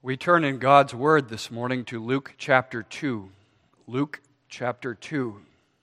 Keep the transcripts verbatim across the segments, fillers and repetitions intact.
We turn in God's Word this morning to Luke chapter two. Luke chapter two.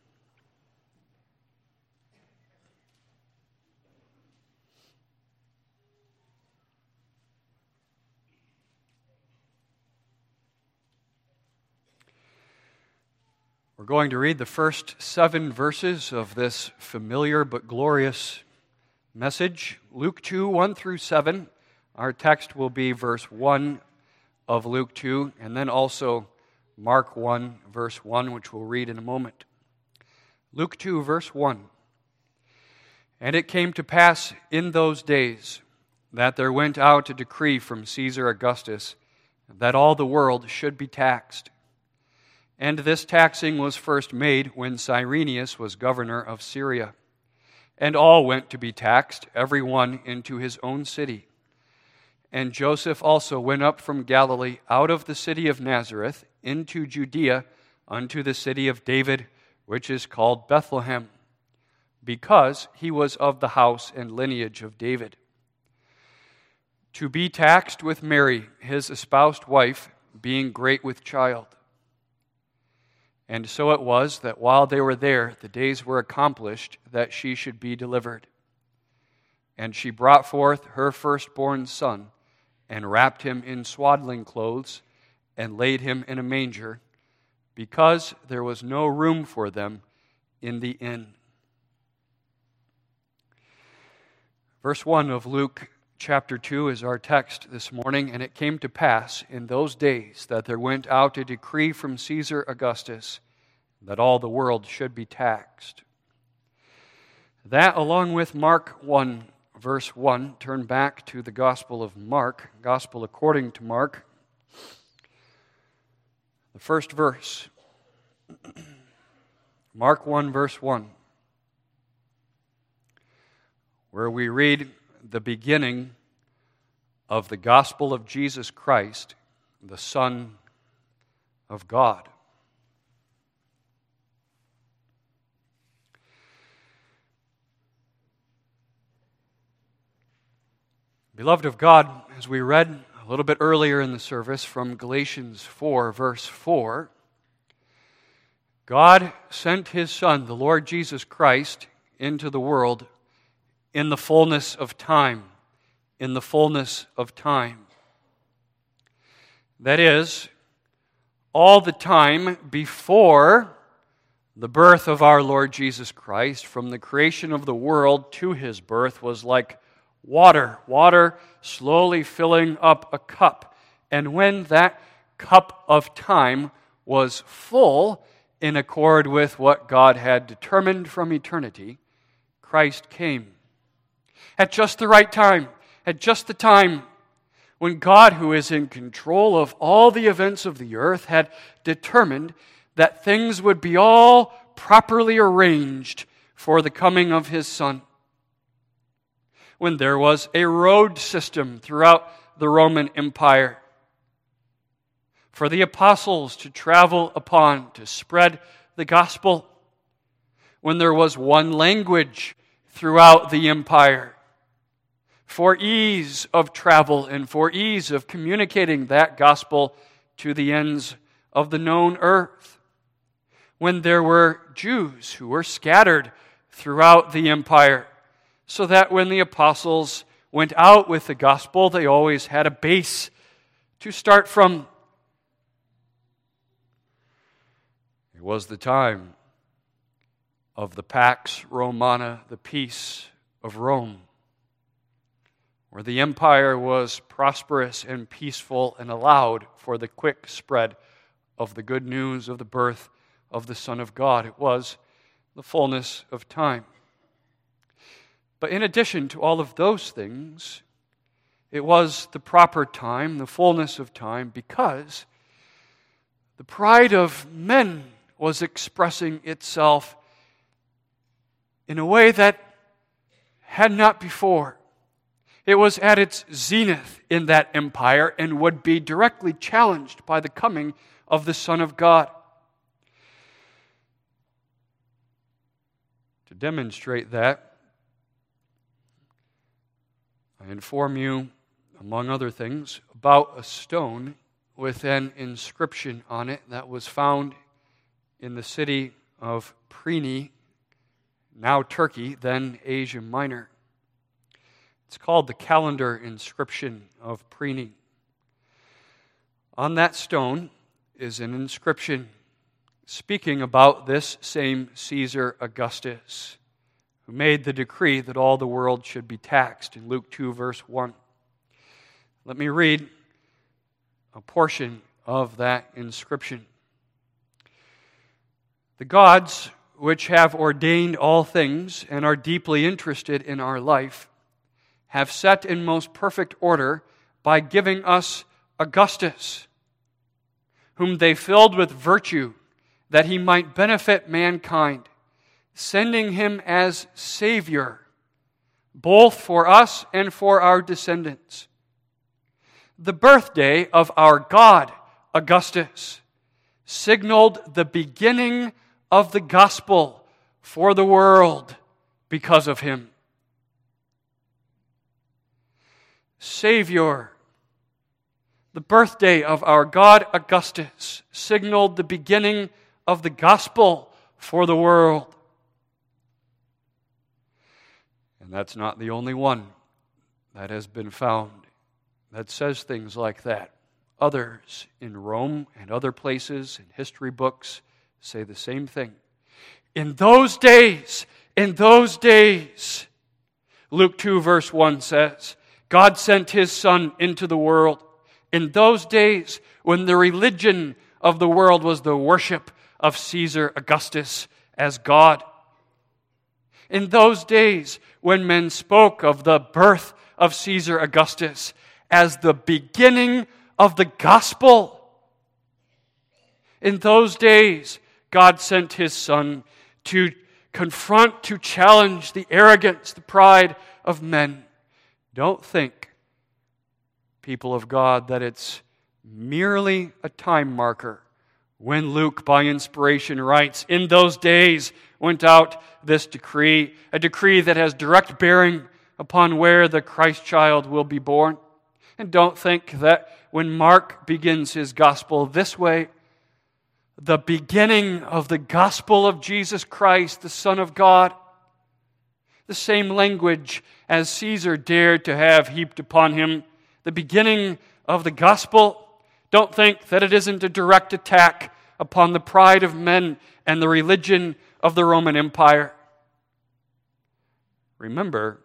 We're going to read the first seven verses of this familiar but glorious message. Luke two, one through seven. Our text will be verse one of Luke two, and then also Mark one, verse one, which we'll read in a moment. Luke two, verse one. And it came to pass in those days that there went out a decree from Caesar Augustus that all the world should be taxed. And this taxing was first made when Cyrenius was governor of Syria. And all went to be taxed, every one into his own city. And Joseph also went up from Galilee out of the city of Nazareth into Judea unto the city of David, which is called Bethlehem, because he was of the house and lineage of David, to be taxed with Mary, his espoused wife, being great with child. And so it was that while they were there, the days were accomplished that she should be delivered. And she brought forth her firstborn son, and wrapped him in swaddling clothes, and laid him in a manger, because there was no room for them in the inn. Verse one of Luke chapter two is our text this morning. And it came to pass in those days that there went out a decree from Caesar Augustus that all the world should be taxed. That, along with Mark one, verse one, turn back to the Gospel of Mark, Gospel according to Mark, the first verse. Mark one, verse one, where we read the beginning of the gospel of Jesus Christ, the Son of God. Beloved of God, as we read a little bit earlier in the service from Galatians four, verse four, God sent His Son, the Lord Jesus Christ, into the world in the fullness of time. In the fullness of time. That is, all the time before the birth of our Lord Jesus Christ, from the creation of the world to His birth, was like water. Water slowly filling up a cup. And when that cup of time was full, in accord with what God had determined from eternity, Christ came. At just the right time. At just the time when God, who is in control of all the events of the earth, had determined that things would be all properly arranged for the coming of His Son. When there was a road system throughout the Roman Empire for the apostles to travel upon, to spread the gospel. When there was one language throughout the empire, for ease of travel and for ease of communicating that gospel to the ends of the known earth. When there were Jews who were scattered throughout the empire, so that when the apostles went out with the gospel, they always had a base to start from. It was the time of the Pax Romana, the peace of Rome, where the empire was prosperous and peaceful and allowed for the quick spread of the good news of the birth of the Son of God. It was the fullness of time. But in addition to all of those things, it was the proper time, the fullness of time, because the pride of men was expressing itself in a way that had not before. It was at its zenith in that empire and would be directly challenged by the coming of the Son of God. To demonstrate that, I inform you among other things, about a stone with an inscription on it that was found in the city of Priene, now Turkey, then Asia Minor. It's called the Calendar Inscription of Priene. On that stone is an inscription speaking about this same Caesar Augustus, who made the decree that all the world should be taxed in Luke two, verse one. Let me read a portion of that inscription. The gods, which have ordained all things and are deeply interested in our life, have set in most perfect order by giving us Augustus, whom they filled with virtue, that he might benefit mankind, sending him as Savior, both for us and for our descendants. The birthday of our God, Augustus, signaled the beginning of the gospel for the world because of him. Savior, the birthday of our God Augustus, signaled the beginning of the gospel for the world. And that's not the only one that has been found that says things like that. Others in Rome and other places in history books say the same thing. In those days, in those days, Luke two verse one says, God sent His Son into the world. In those days, when the religion of the world was the worship of Caesar Augustus as God. In those days, when men spoke of the birth of Caesar Augustus as the beginning of the gospel. In those days, God sent His Son to confront, to challenge the arrogance, the pride of men. Don't think, people of God, that it's merely a time marker when Luke, by inspiration, writes, in those days went out this decree, a decree that has direct bearing upon where the Christ child will be born. And don't think that when Mark begins his gospel this way, the beginning of the gospel of Jesus Christ, the Son of God, the same language as Caesar dared to have heaped upon him, the beginning of the gospel, don't think that it isn't a direct attack upon the pride of men and the religion of the Roman Empire. Remember,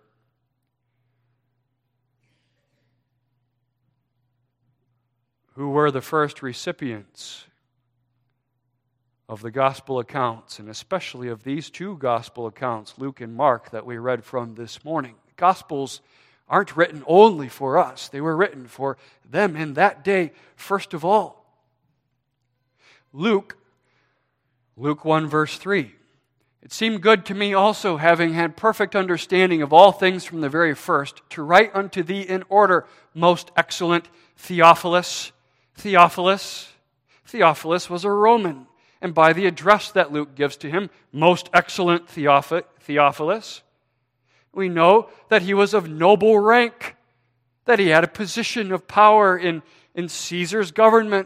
who were the first recipients of the gospel accounts, and especially of these two gospel accounts, Luke and Mark, that we read from this morning. The Gospels aren't written only for us. They were written for them in that day, first of all. Luke, Luke one verse three. It seemed good to me also, having had perfect understanding of all things from the very first, to write unto thee in order, most excellent Theophilus. Theophilus. Theophilus was a Roman. And by the address that Luke gives to him, most excellent Theophilus, we know that he was of noble rank, that he had a position of power in, in Caesar's government.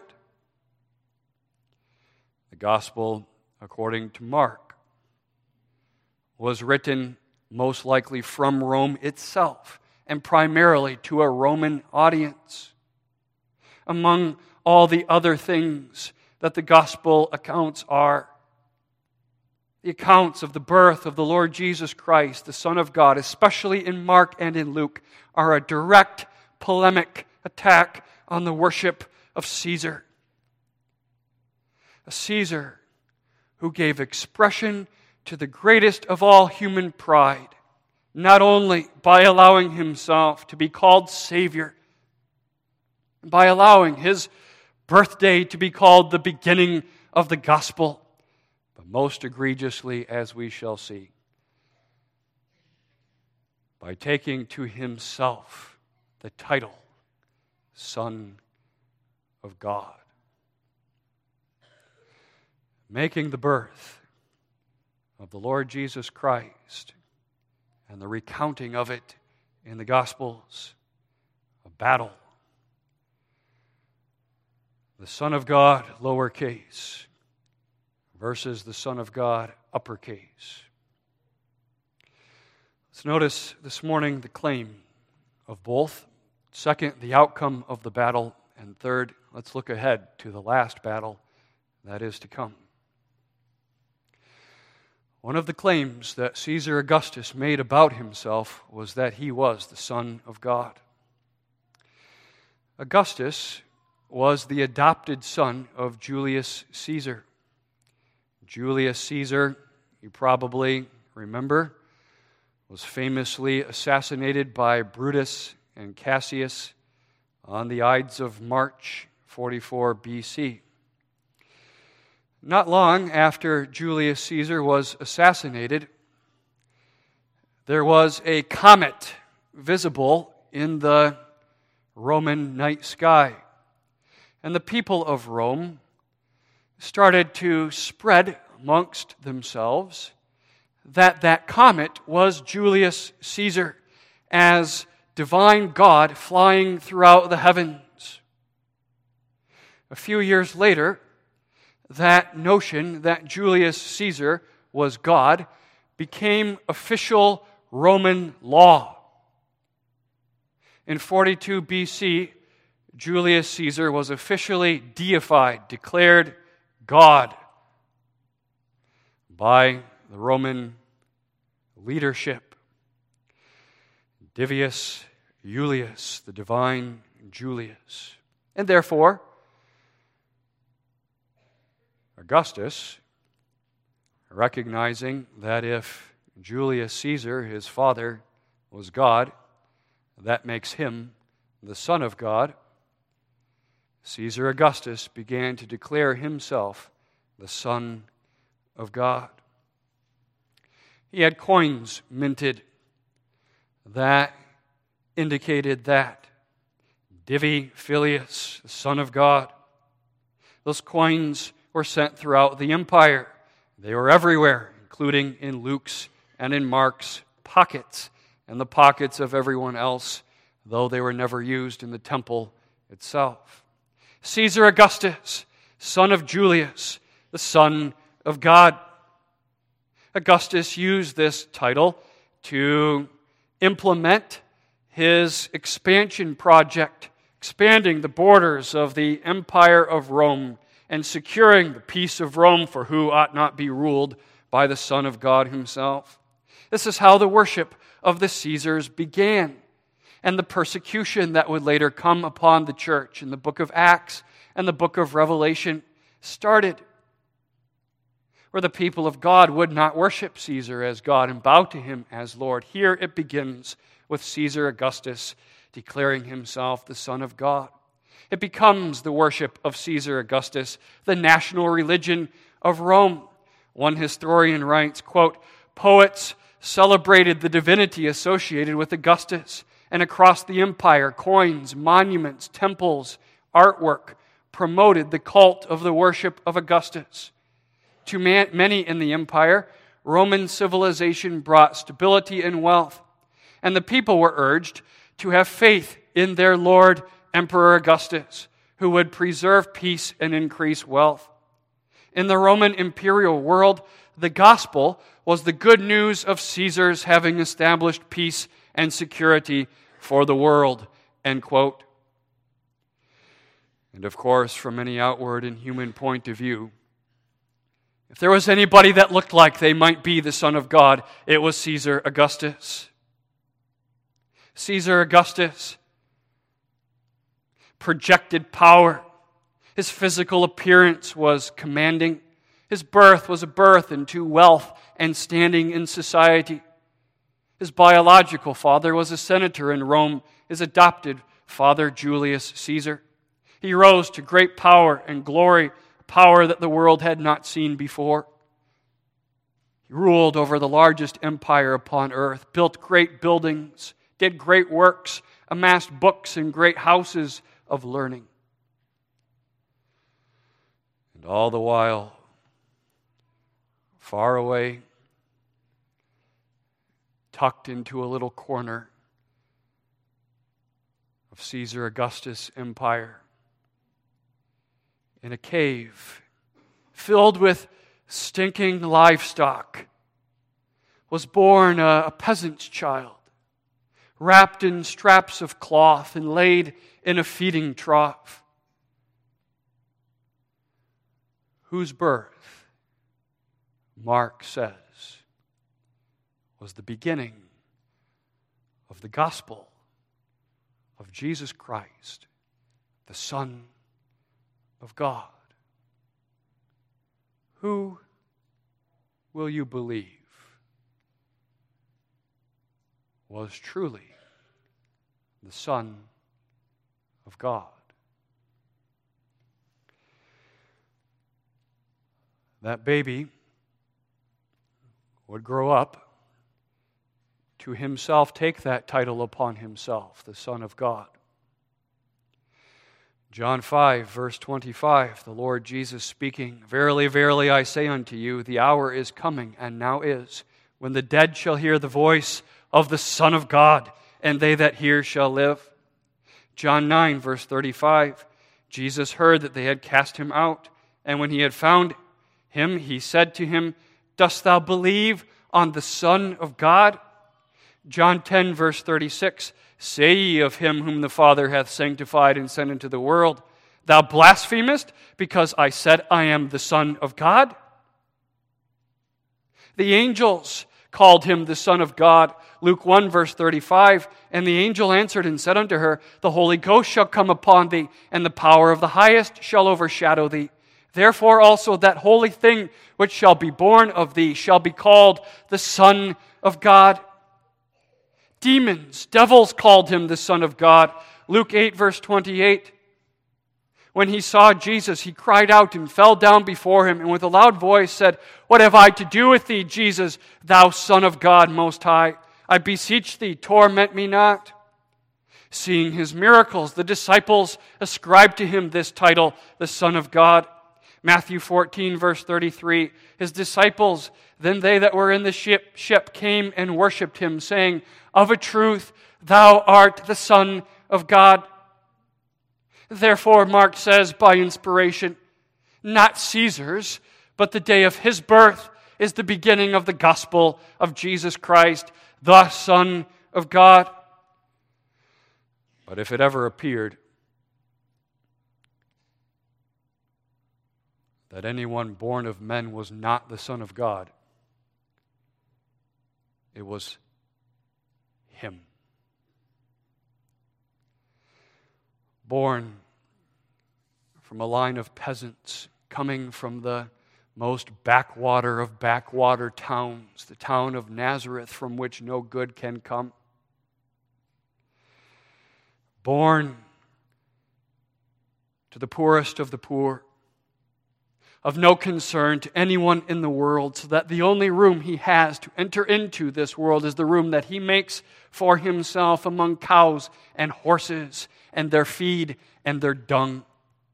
The gospel, according to Mark, was written most likely from Rome itself, and primarily to a Roman audience. Among all the other things that the gospel accounts are, the accounts of the birth of the Lord Jesus Christ, the Son of God, especially in Mark and in Luke, are a direct polemic attack on the worship of Caesar. A Caesar who gave expression to the greatest of all human pride, not only by allowing himself to be called Savior, by allowing his birthday to be called the beginning of the gospel, but most egregiously, as we shall see, by taking to himself the title Son of God. Making the birth of the Lord Jesus Christ and the recounting of it in the Gospels a battle. The Son of God, lowercase, versus the Son of God, uppercase. Let's notice this morning the claim of both. Second, the outcome of the battle. And third, let's look ahead to the last battle that is to come. One of the claims that Caesar Augustus made about himself was that he was the Son of God. Augustus was the adopted son of Julius Caesar. Julius Caesar, you probably remember, was famously assassinated by Brutus and Cassius on the Ides of March, forty-four B C. Not long after Julius Caesar was assassinated, there was a comet visible in the Roman night sky. And the people of Rome started to spread amongst themselves that that comet was Julius Caesar as divine God flying throughout the heavens. A few years later, that notion that Julius Caesar was God became official Roman law. In forty-two B C, Julius Caesar was officially deified, declared God by the Roman leadership. Divius Iulius, the divine Julius. And therefore, Augustus, recognizing that if Julius Caesar, his father, was God, that makes him the Son of God, Caesar Augustus began to declare himself the Son of God. He had coins minted that indicated that. Divi Filius, the Son of God. Those coins were sent throughout the empire. They were everywhere, including in Luke's and in Mark's pockets, and the pockets of everyone else, though they were never used in the temple itself. Caesar Augustus, son of Julius, the Son of God. Augustus used this title to implement his expansion project, expanding the borders of the Empire of Rome and securing the peace of Rome, for who ought not be ruled by the Son of God himself. This is how the worship of the Caesars began, and the persecution that would later come upon the church in the book of Acts and the book of Revelation started, where the people of God would not worship Caesar as God and bow to him as Lord. Here it begins with Caesar Augustus declaring himself the Son of God. It becomes the worship of Caesar Augustus, the national religion of Rome. One historian writes, quote, "Poets celebrated the divinity associated with Augustus, and across the empire, coins, monuments, temples, artwork promoted the cult of the worship of Augustus. To man, many in the empire, Roman civilization brought stability and wealth, and the people were urged to have faith in their Lord, Emperor Augustus, who would preserve peace and increase wealth. In the Roman imperial world, the gospel was the good news of Caesar's having established peace and security for the world," end quote. And of course, from any outward and human point of view, if there was anybody that looked like they might be the Son of God, it was Caesar Augustus. Caesar Augustus projected power. His physical appearance was commanding. His birth was a birth into wealth and standing in society. His biological father was a senator in Rome, his adopted father, Julius Caesar. He rose to great power and glory, power that the world had not seen before. He ruled over the largest empire upon earth, built great buildings, did great works, amassed books and great houses of learning. And all the while, far away, tucked into a little corner of Caesar Augustus' empire. In a cave filled with stinking livestock was born a, a peasant's child, wrapped in straps of cloth and laid in a feeding trough, whose birth, Mark says, was the beginning of the gospel of Jesus Christ, the Son of God. Who will you believe was truly the Son of God? That baby would grow up to himself take that title upon himself, the Son of God. John five, verse twenty-five, the Lord Jesus speaking, "Verily, verily, I say unto you, the hour is coming, and now is, when the dead shall hear the voice of the Son of God, and they that hear shall live." John nine, verse thirty-five, Jesus heard that they had cast him out, and when he had found him, he said to him, "Dost thou believe on the Son of God?" John ten, verse thirty-six, "Say ye of him whom the Father hath sanctified and sent into the world, Thou blasphemest, because I said I am the Son of God?" The angels called him the Son of God. Luke one, verse thirty-five, "And the angel answered and said unto her, The Holy Ghost shall come upon thee, and the power of the highest shall overshadow thee. Therefore also that holy thing which shall be born of thee shall be called the Son of God." Demons, devils called him the Son of God. Luke eight, verse twenty-eight. When he saw Jesus, he cried out and fell down before him, and with a loud voice said, "What have I to do with thee, Jesus, thou Son of God Most High? I beseech thee, torment me not." Seeing his miracles, the disciples ascribed to him this title, the Son of God. Matthew fourteen, verse thirty-three, his disciples, then they that were in the ship, ship came and worshipped him, saying, "Of a truth, thou art the Son of God." Therefore, Mark says by inspiration, not Caesar's, but the day of his birth is the beginning of the gospel of Jesus Christ, the Son of God. But if it ever appeared that anyone born of men was not the Son of God, it was him. Born from a line of peasants, coming from the most backwater of backwater towns, the town of Nazareth, from which no good can come. Born to the poorest of the poor, of no concern to anyone in the world, so that the only room he has to enter into this world is the room that he makes for himself among cows and horses and their feed and their dung.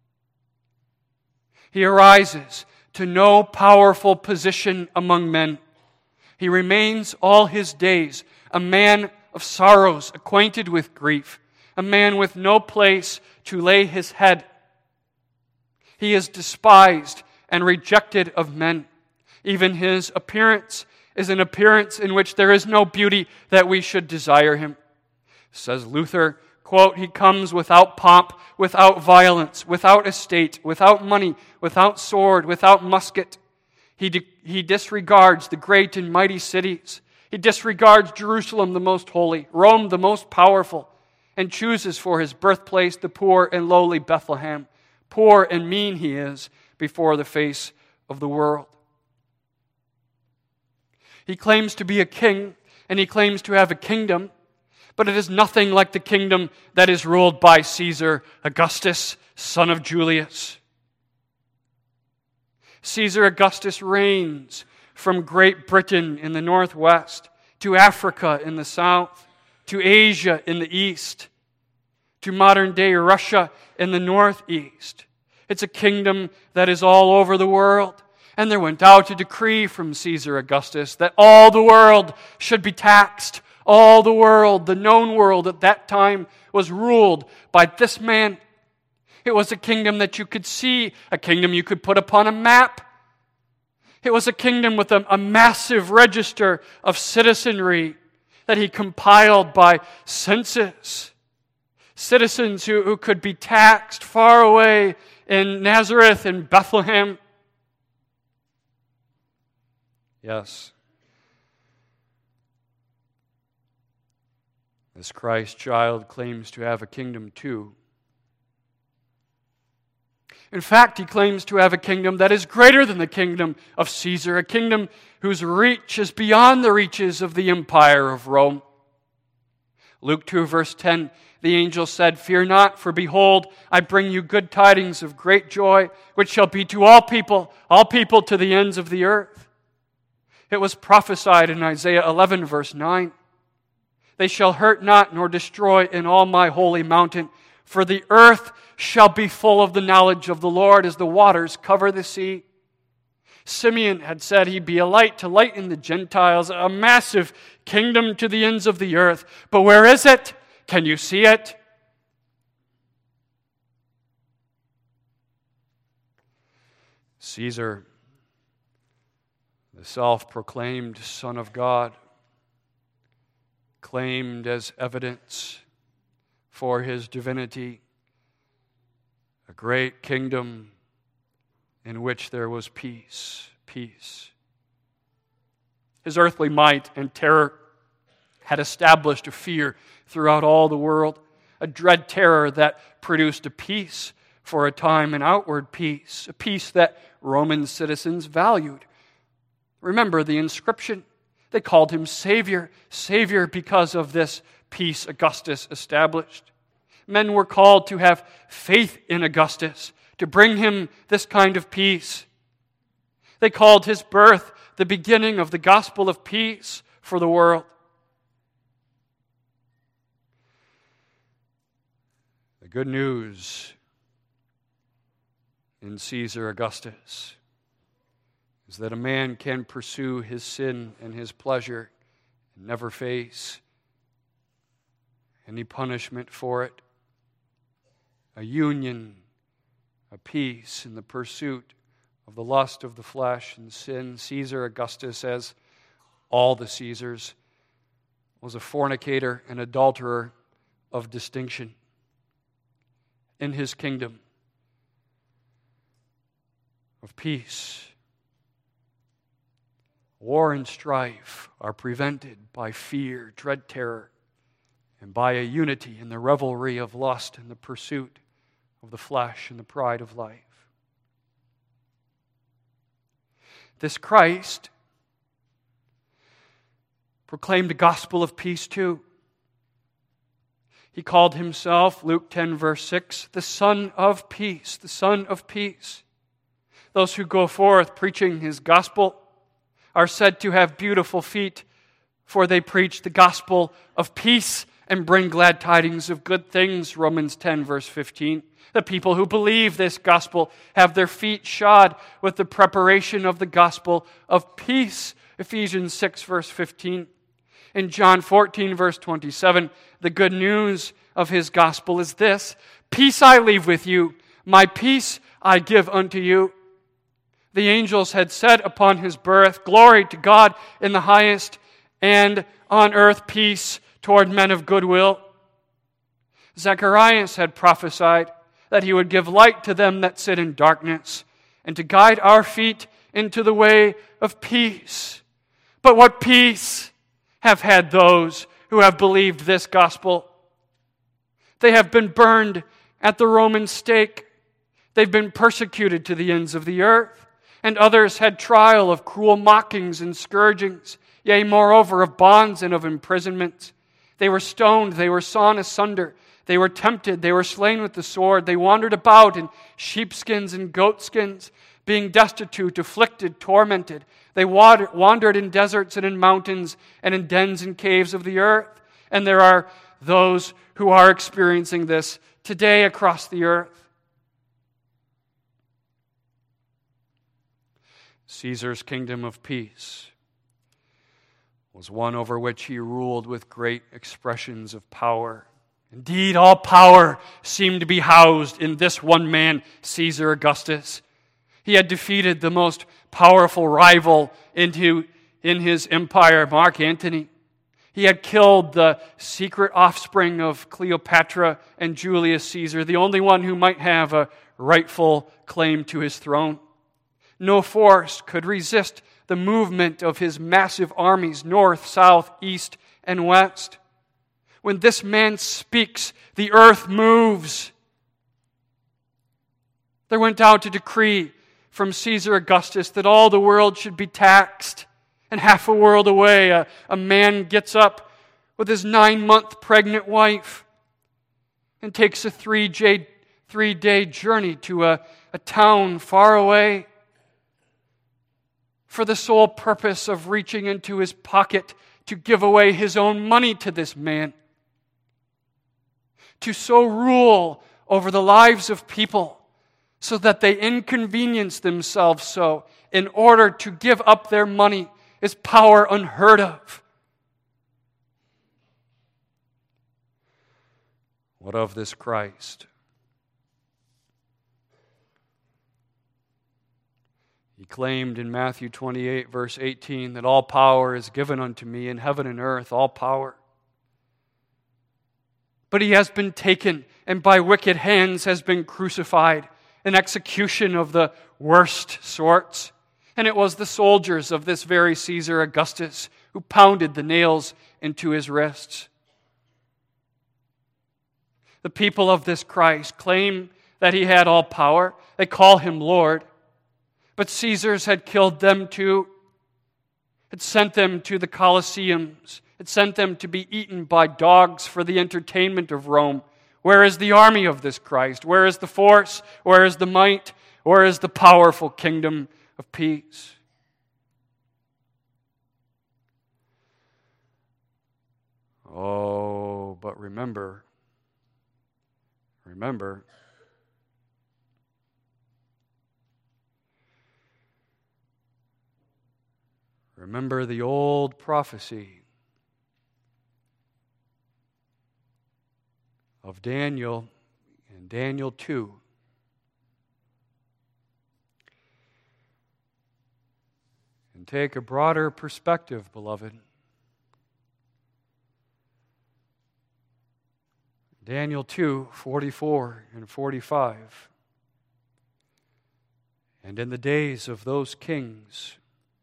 He arises to no powerful position among men. He remains all his days a man of sorrows, acquainted with grief, a man with no place to lay his head. He is despised and rejected of men. Even his appearance is an appearance in which there is no beauty that we should desire him. Says Luther, quote, "He comes without pomp, without violence, without estate, without money, without sword, without musket. He, di- he disregards the great and mighty cities. He disregards Jerusalem the most holy, Rome the most powerful, and chooses for his birthplace the poor and lowly Bethlehem. Poor and mean he is before the face of the world." He claims to be a king, and he claims to have a kingdom, but it is nothing like the kingdom that is ruled by Caesar Augustus, son of Julius. Caesar Augustus reigns from Great Britain in the northwest, to Africa in the south, to Asia in the east, to modern-day Russia in the northeast. It's a kingdom that is all over the world. And there went out a decree from Caesar Augustus that all the world should be taxed. All the world, the known world at that time, was ruled by this man. It was a kingdom that you could see, a kingdom you could put upon a map. It was a kingdom with a, a massive register of citizenry that he compiled by census. Citizens who, who could be taxed far away in Nazareth and Bethlehem. Yes. This Christ child claims to have a kingdom too. In fact, he claims to have a kingdom that is greater than the kingdom of Caesar, a kingdom whose reach is beyond the reaches of the empire of Rome. Luke two, verse ten, the angel said, "Fear not, for behold, I bring you good tidings of great joy, which shall be to all people, all people to the ends of the earth." It was prophesied in Isaiah eleven, verse nine, "They shall hurt not nor destroy in all my holy mountain, for the earth shall be full of the knowledge of the Lord as the waters cover the sea." Simeon had said he'd be a light to lighten the Gentiles, a massive kingdom to the ends of the earth. But where is it? Can you see it? Caesar, the self-proclaimed Son of God, claimed as evidence for his divinity a great kingdom in which there was peace, peace. His earthly might and terror had established a fear throughout all the world, a dread terror that produced a peace for a time, an outward peace, a peace that Roman citizens valued. Remember the inscription. They called him Savior, Savior because of this peace Augustus established. Men were called to have faith in Augustus, to bring him this kind of peace. They called his birth the beginning of the gospel of peace for the world. The good news in Caesar Augustus is that a man can pursue his sin and his pleasure and never face any punishment for it. A union, a peace in the pursuit of the lust of the flesh and sin. Caesar Augustus, as all the Caesars, was a fornicator and adulterer of distinction. In his kingdom of peace, war and strife are prevented by fear, dread terror, and by a unity in the revelry of lust and the pursuit of the flesh and the pride of life. This Christ proclaimed a gospel of peace too. He called himself, Luke ten, verse six, the Son of Peace, the Son of Peace. Those who go forth preaching his gospel are said to have beautiful feet, for they preach the gospel of peace and bring glad tidings of good things, Romans ten, verse fifteen. The people who believe this gospel have their feet shod with the preparation of the gospel of peace, Ephesians six, verse fifteen. In John fourteen, verse twenty-seven, the good news of his gospel is this: peace I leave with you, my peace I give unto you. The angels had said upon his birth, glory to God in the highest, and on earth peace toward men of goodwill. Zacharias had prophesied that he would give light to them that sit in darkness, and to guide our feet into the way of peace. But what peace have had those who have believed this gospel? They have been burned at the Roman stake. They've been persecuted to the ends of the earth. And others had trial of cruel mockings and scourgings, yea, moreover, of bonds and of imprisonment. They were stoned, they were sawn asunder, they were tempted, they were slain with the sword, they wandered about in sheepskins and goatskins, being destitute, afflicted, tormented. They wandered in deserts and in mountains and in dens and caves of the earth. And there are those who are experiencing this today across the earth. Caesar's kingdom of peace was one over which he ruled with great expressions of power Indeed, all power seemed to be housed in this one man, Caesar Augustus. He had defeated the most powerful rival into, in his empire, Mark Antony. He had killed the secret offspring of Cleopatra and Julius Caesar, the only one who might have a rightful claim to his throne. No force could resist the movement of his massive armies north, south, east, and west. When this man speaks, the earth moves. There went out a decree from Caesar Augustus that all the world should be taxed. And half a world away, a, a man gets up with his nine-month pregnant wife and takes a three-day, three-day journey to a, a town far away for the sole purpose of reaching into his pocket to give away his own money to this man. To so rule over the lives of people so that they inconvenience themselves so in order to give up their money is power unheard of. What of this Christ? He claimed in Matthew twenty-eight, verse eighteen, that all power is given unto me in heaven and earth, all power. But he has been taken and by wicked hands has been crucified, an execution of the worst sorts. And it was the soldiers of this very Caesar Augustus who pounded the nails into his wrists. The people of this Christ claim that he had all power. They call him Lord. But Caesars had killed them too. Had sent them to the Colosseums. Had sent them to be eaten by dogs for the entertainment of Rome. Where is the army of this Christ? Where is the force? Where is the might? Where is the powerful kingdom of peace? Oh, but remember, remember, remember the old prophecy of Daniel in Daniel two. And take a broader perspective, beloved. Daniel two, forty-four and forty-five. And in the days of those kings,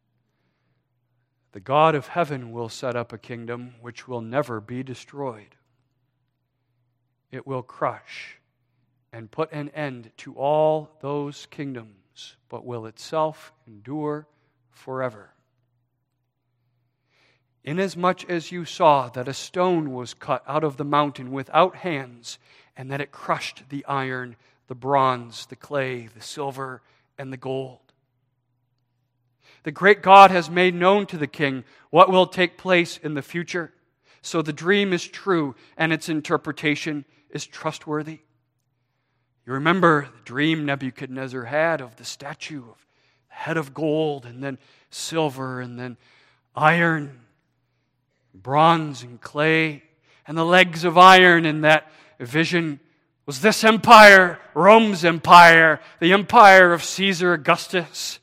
the God of heaven will set up a kingdom which will never be destroyed. It will crush and put an end to all those kingdoms, but will itself endure forever. Inasmuch as you saw that a stone was cut out of the mountain without hands, and that it crushed the iron, the bronze, the clay, the silver, and the gold. The great God has made known to the king what will take place in the future, so the dream is true and its interpretation is trustworthy. You remember the dream Nebuchadnezzar had of the statue of the head of gold and then silver and then iron, bronze and clay, and the legs of iron in that vision was this empire, Rome's empire, the empire of Caesar Augustus.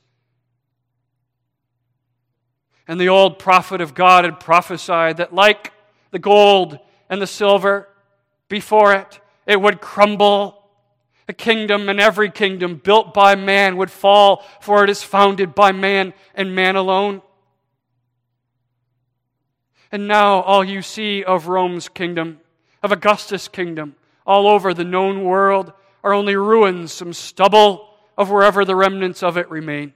And the old prophet of God had prophesied that like the gold and the silver before it, it would crumble. The kingdom and every kingdom built by man would fall, for it is founded by man and man alone. And now all you see of Rome's kingdom, of Augustus' kingdom, all over the known world are only ruins, some stubble of wherever the remnants of it remain.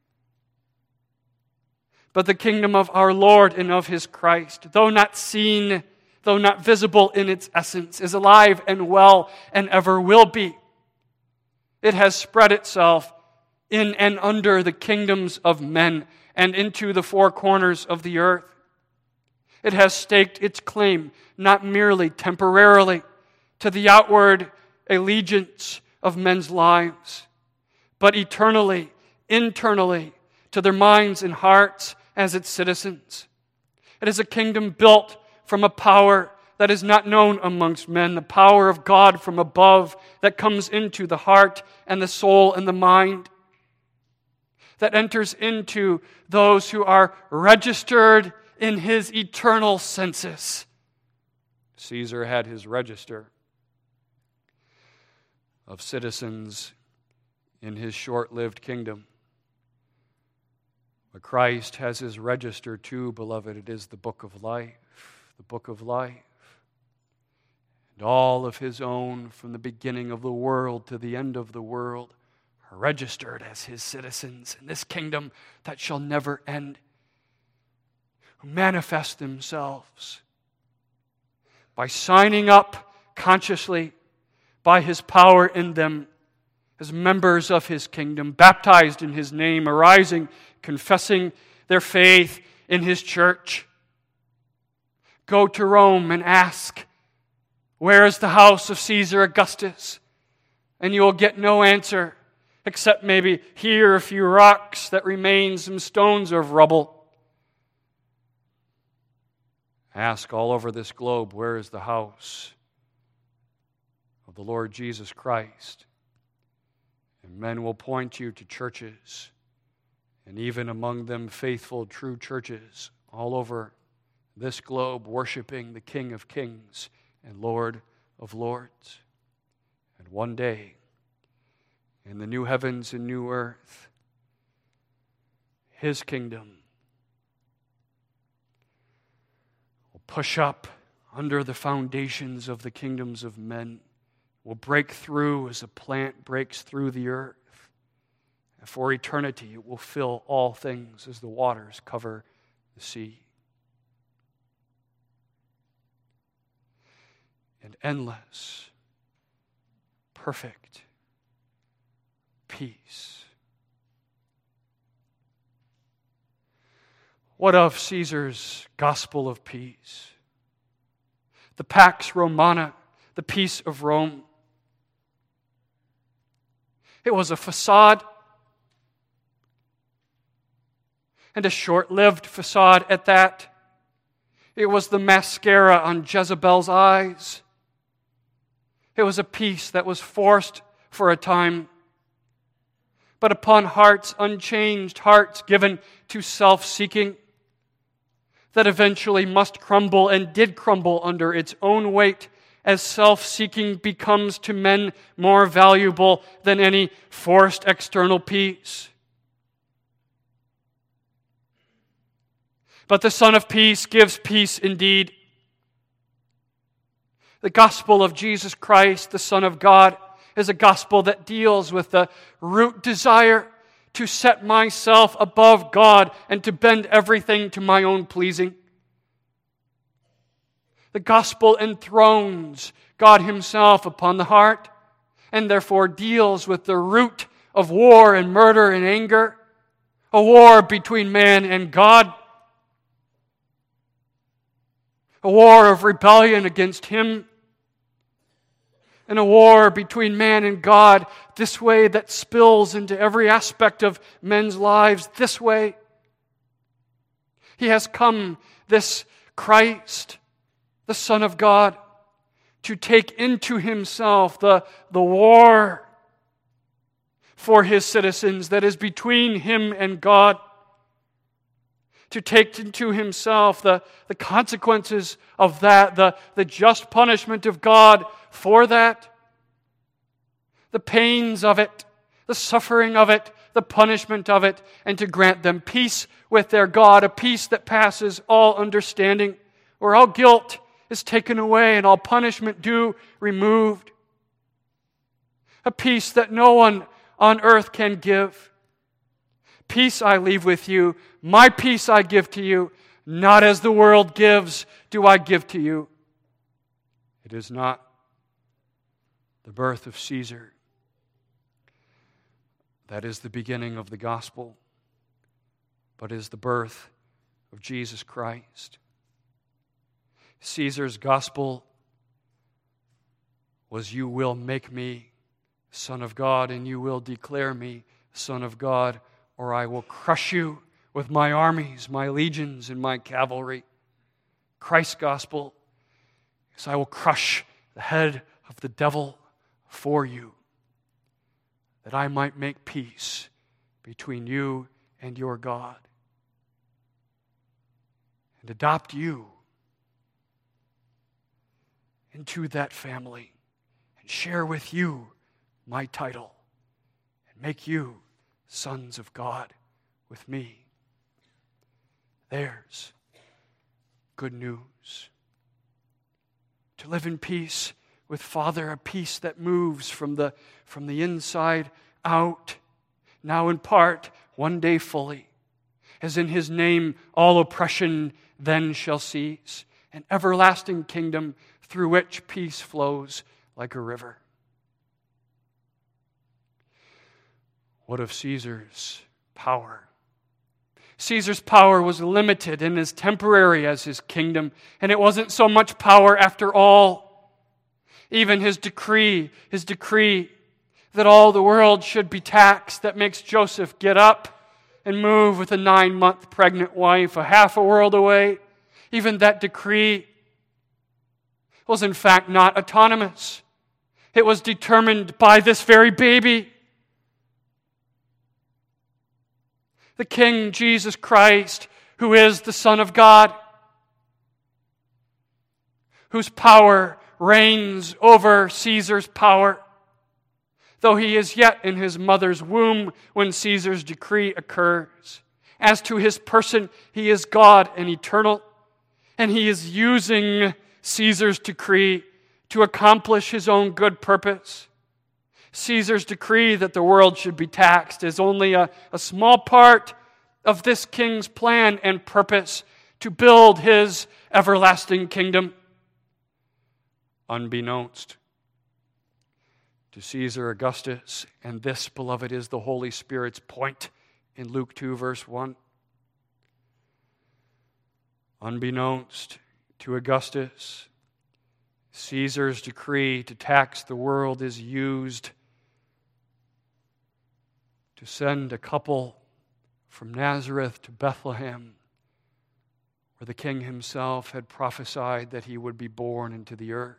But the kingdom of our Lord and of His Christ, though not seen, though not visible in its essence, is alive and well and ever will be. It has spread itself in and under the kingdoms of men and into the four corners of the earth. It has staked its claim, not merely temporarily, to the outward allegiance of men's lives, but eternally, internally, to their minds and hearts as its citizens. It is a kingdom built from a power that is not known amongst men, the power of God from above that comes into the heart and the soul and the mind, that enters into those who are registered in his eternal census. Caesar had his register of citizens in his short-lived kingdom. But Christ has his register too, beloved. It is the book of life, the book of life. And all of his own, from the beginning of the world to the end of the world, are registered as his citizens in this kingdom that shall never end, who manifest themselves by signing up consciously by his power in them as members of his kingdom, baptized in his name, arising, confessing their faith in his church. Go to Rome and ask, where is the house of Caesar Augustus? And you will get no answer, except maybe here a few rocks that remain, some stones of rubble. Ask all over this globe, where is the house of the Lord Jesus Christ? And men will point you to churches, and even among them faithful, true churches all over this globe, worshiping the King of Kings and Lord of Lords. And one day, in the new heavens and new earth, his kingdom will push up under the foundations of the kingdoms of men, will break through as a plant breaks through the earth. And for eternity, it will fill all things as the waters cover the sea. And endless, perfect peace. What of Caesar's gospel of peace? The Pax Romana, the peace of Rome. It was a facade, and a short-lived facade at that. It was the mascara on Jezebel's eyes. It was a peace that was forced for a time, but upon hearts unchanged, hearts given to self-seeking, that eventually must crumble and did crumble under its own weight as self-seeking becomes to men more valuable than any forced external peace. But the Son of Peace gives peace indeed. The gospel of Jesus Christ, the Son of God, is a gospel that deals with the root desire to set myself above God and to bend everything to my own pleasing. The gospel enthrones God himself upon the heart and therefore deals with the root of war and murder and anger, a war between man and God, a war of rebellion against him, and a war between man and God this way that spills into every aspect of men's lives this way. He has come, this Christ, the Son of God, to take into himself the, the war for his citizens that is between him and God, to take into himself the, the consequences of that, the, the just punishment of God for that, the pains of it, the suffering of it, the punishment of it, and to grant them peace with their God, a peace that passes all understanding, where all guilt is taken away and all punishment due removed. A peace that no one on earth can give. Peace I leave with you, my peace I give to you, not as the world gives do I give to you. It is not the birth of Caesar that is the beginning of the gospel, but is the birth of Jesus Christ. Caesar's gospel was, you will make me Son of God, and you will declare me Son of God, or I will crush you with my armies, my legions, and my cavalry. Christ's gospel says, I will crush the head of the devil for you, that I might make peace between you and your God, and adopt you into that family, and share with you my title, and make you sons of God with me. There's good news. To live in peace with Father, a peace that moves from the, from the inside out, now in part, one day fully. As in His name all oppression then shall cease, an everlasting kingdom through which peace flows like a river. What of Caesar's power? Caesar's power was limited and as temporary as his kingdom, and it wasn't so much power after all. Even his decree, his decree that all the world should be taxed, that makes Joseph get up and move with a nine-month pregnant wife a half a world away, even that decree was in fact not autonomous. It was determined by this very baby. The King Jesus Christ, who is the Son of God, whose power reigns over Caesar's power, though he is yet in his mother's womb when Caesar's decree occurs. As to his person, he is God and eternal, and he is using Caesar's decree to accomplish his own good purpose. Caesar's decree that the world should be taxed is only a, a small part of this king's plan and purpose to build his everlasting kingdom. Unbeknownst to Caesar Augustus, and this, beloved, is the Holy Spirit's point in Luke two, verse one. Unbeknownst to Augustus, Caesar's decree to tax the world is used to send a couple from Nazareth to Bethlehem, where the king himself had prophesied that he would be born into the earth.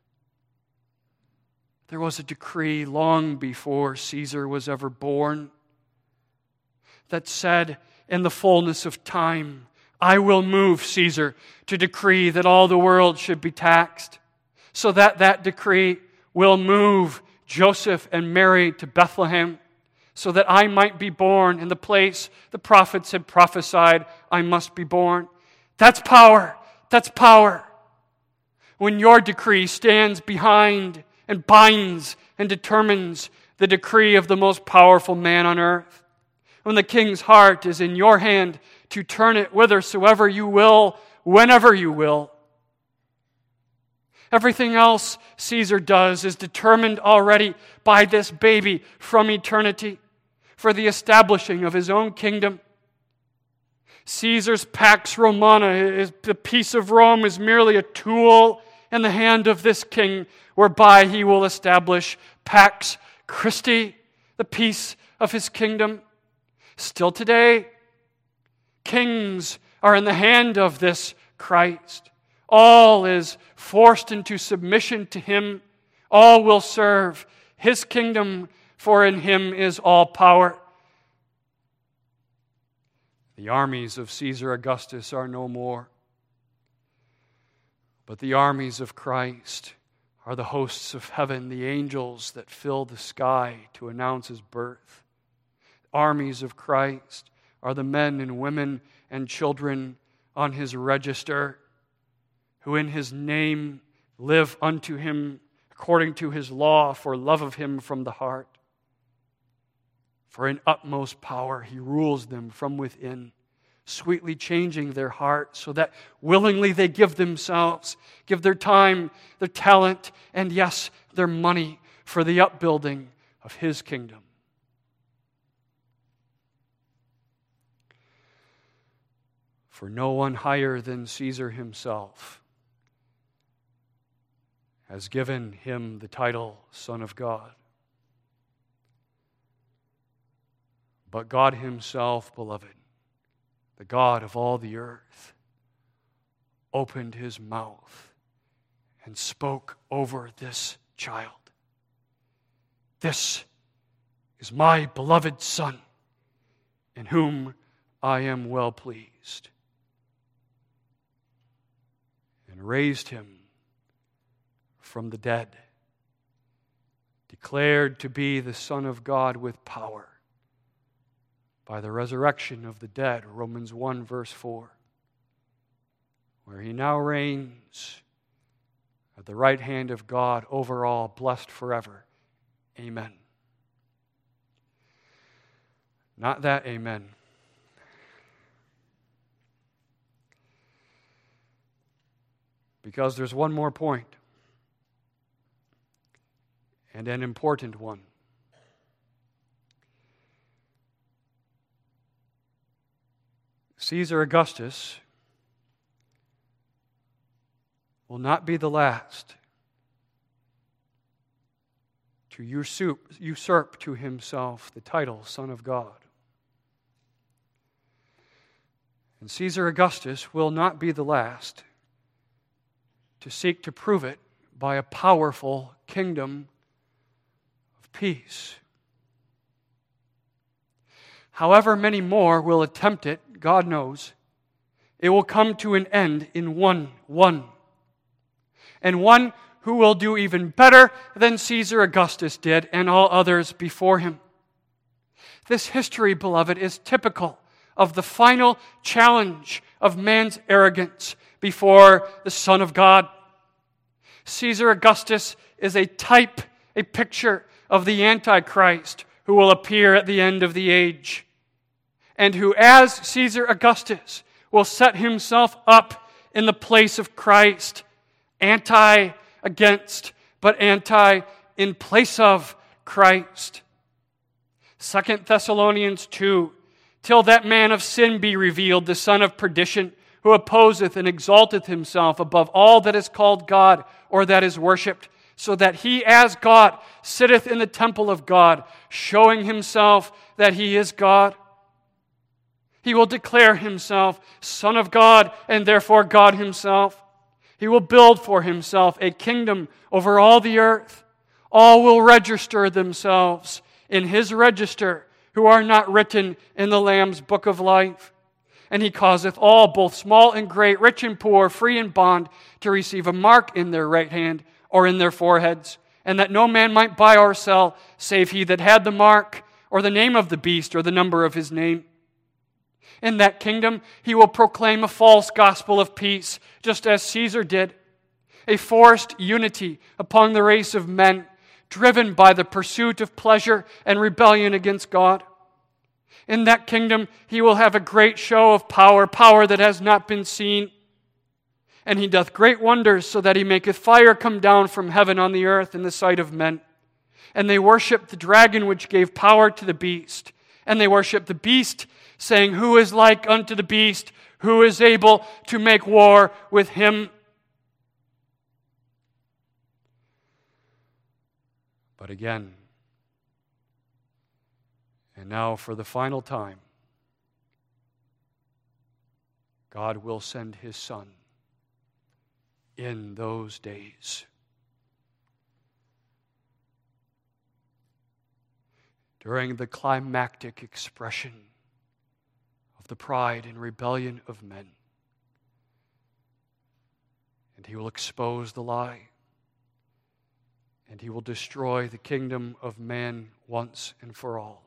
There was a decree long before Caesar was ever born that said, in the fullness of time, I will move Caesar to decree that all the world should be taxed, so that that decree will move Joseph and Mary to Bethlehem, so that I might be born in the place the prophets had prophesied I must be born. That's power. That's power. When your decree stands behind and binds and determines the decree of the most powerful man on earth. When the king's heart is in your hand to turn it whithersoever you will, whenever you will. Everything else Caesar does is determined already by this baby from eternity for the establishing of his own kingdom. Caesar's Pax Romana, is, the peace of Rome, is merely a tool in the hand of this king, whereby he will establish Pax Christi, the peace of his kingdom. Still today, kings are in the hand of this Christ. All is forced into submission to him. All will serve his kingdom, for in him is all power. The armies of Caesar Augustus are no more, but the armies of Christ are the hosts of heaven, the angels that fill the sky to announce his birth. Armies of Christ are the men and women and children on his register, who in his name live unto him according to his law for love of him from the heart. For in utmost power he rules them from within, sweetly changing their hearts so that willingly they give themselves, give their time, their talent, and yes, their money for the upbuilding of his kingdom. For no one higher than Caesar himself has given him the title Son of God. But God himself, beloved, the God of all the earth, opened his mouth and spoke over this child, "This is my beloved Son, in whom I am well pleased," and raised him from the dead, declared to be the Son of God with power by the resurrection of the dead, Romans one, verse four, where he now reigns at the right hand of God over all, blessed forever. Amen. Not that amen. Because there's one more point, and an important one. Caesar Augustus will not be the last to usurp, usurp to himself the title Son of God. And Caesar Augustus will not be the last to seek to prove it by a powerful kingdom of peace. However many more will attempt it, God knows, it will come to an end in one, one. And one who will do even better than Caesar Augustus did and all others before him. This history, beloved, is typical of the final challenge of man's arrogance before the Son of God. Caesar Augustus is a type, a picture of the Antichrist who will appear at the end of the age, and who, as Caesar Augustus, will set himself up in the place of Christ, anti against, but anti in place of Christ. Second Thessalonians two, "Till that man of sin be revealed, the son of perdition, who opposeth and exalteth himself above all that is called God or that is worshipped, so that he as God sitteth in the temple of God, showing himself that he is God. He will declare himself Son of God, and therefore God himself. He will build for himself a kingdom over all the earth. All will register themselves in his register, who are not written in the Lamb's book of life. And he causeth all, both small and great, rich and poor, free and bond, to receive a mark in their right hand or in their foreheads, and that no man might buy or sell, save he that had the mark, or the name of the beast, or the number of his name. In that kingdom he will proclaim a false gospel of peace, just as Caesar did, a forced unity upon the race of men, driven by the pursuit of pleasure and rebellion against God. In that kingdom he will have a great show of power, power that has not been seen. And he doth great wonders, so that he maketh fire come down from heaven on the earth in the sight of men. And they worship the dragon which gave power to the beast. And they worship the beast, saying, Who is like unto the beast? Who is able to make war with him? But again, and now for the final time, God will send his Son in those days. During the climactic expression of the pride and rebellion of men. And he will expose the lie. And he will destroy the kingdom of man once and for all.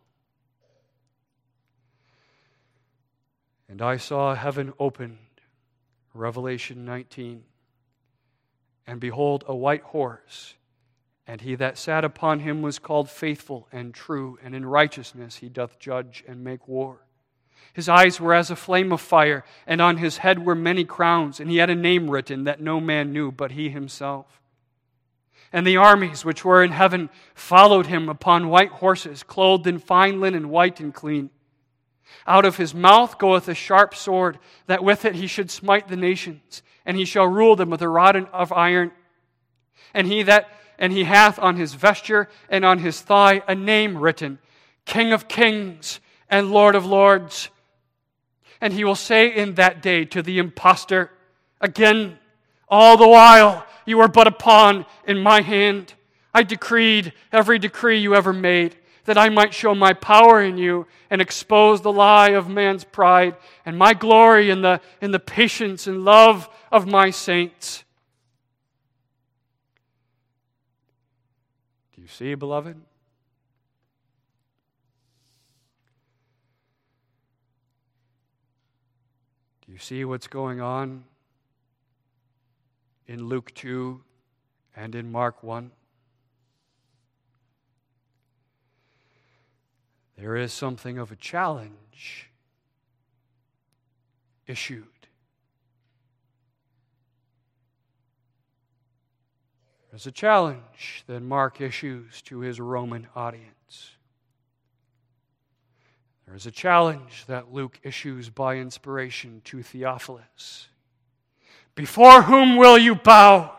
And I saw heaven opened, Revelation nineteen, and behold, a white horse, and he that sat upon him was called Faithful and True, and in righteousness he doth judge and make war. His eyes were as a flame of fire, and on his head were many crowns, and he had a name written that no man knew but he himself. And the armies which were in heaven followed him upon white horses, clothed in fine linen, white and clean. Out of his mouth goeth a sharp sword, that with it he should smite the nations, and he shall rule them with a rod of iron. And he that and he hath on his vesture and on his thigh a name written, King of Kings and Lord of Lords. And he will say in that day to the impostor, again, all the while you are but a pawn in my hand. I decreed every decree you ever made, that I might show my power in you and expose the lie of man's pride and my glory in the, in the patience and love of my saints. Do you see, beloved? Do you see what's going on in Luke two and in Mark one? There is something of a challenge issued. There's a challenge that Mark issues to his Roman audience. There is a challenge that Luke issues by inspiration to Theophilus. Before whom will you bow?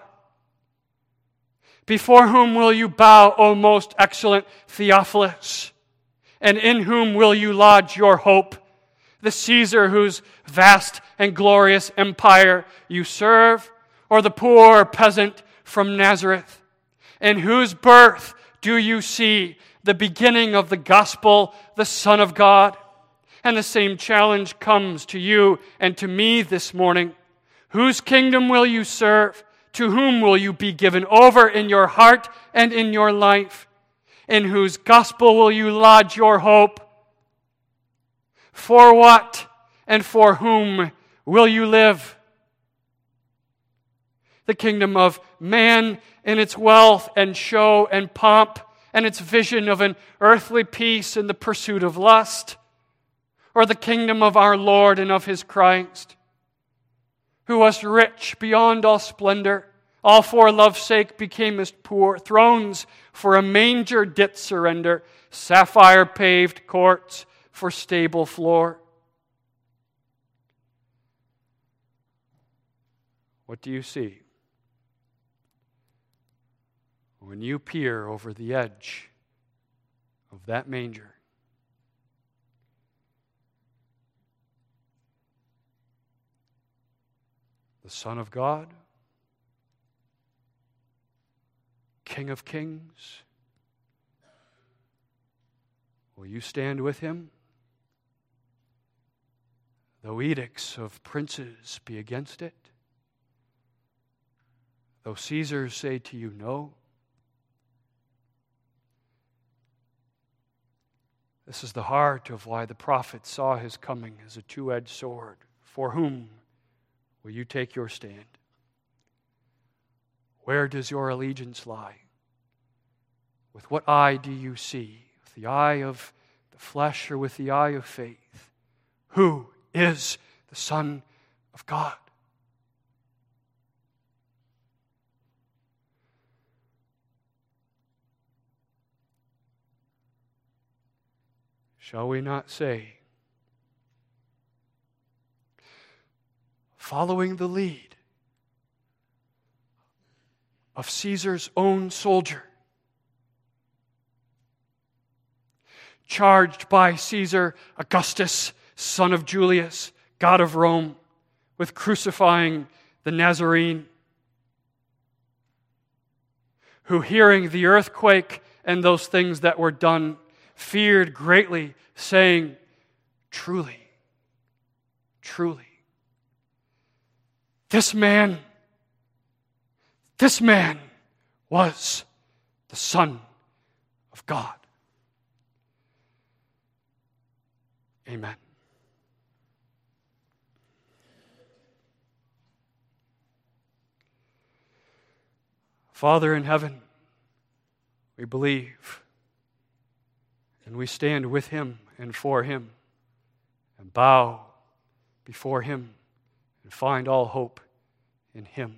Before whom will you bow, O most excellent Theophilus? And in whom will you lodge your hope? The Caesar whose vast and glorious empire you serve, or the poor peasant from Nazareth? In whose birth do you see the beginning of the gospel, the Son of God? And the same challenge comes to you and to me this morning. Whose kingdom will you serve? To whom will you be given over in your heart and in your life? In whose gospel will you lodge your hope? For what and for whom will you live? The kingdom of man in its wealth and show and pomp and its vision of an earthly peace in the pursuit of lust, or the kingdom of our Lord and of His Christ, who was rich beyond all splendor, all for love's sake becamest poor, thrones for a manger didst surrender, sapphire paved courts for stable floor. What do you see when you peer over the edge of that manger? The Son of God, King of Kings. Will you stand with Him? Though edicts of princes be against it, though Caesars say to you no, this is the heart of why the prophet saw His coming as a two-edged sword. For whom will you take your stand? Where does your allegiance lie? With what eye do you see? With the eye of the flesh or with the eye of faith? Who is the Son of God? Shall we not say, following the lead of Caesar's own soldier, charged by Caesar Augustus, son of Julius, God of Rome, with crucifying the Nazarene, who, hearing the earthquake and those things that were done, feared greatly, saying, Truly, truly, this man, this man was the Son of God. Amen. Father in heaven, we believe, and we stand with Him and for Him, and bow before Him, and find all hope in Him.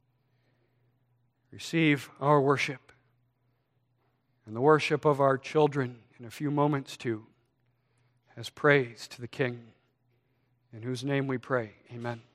Receive our worship, and the worship of our children in a few moments too, as praise to the King, in whose name we pray. Amen.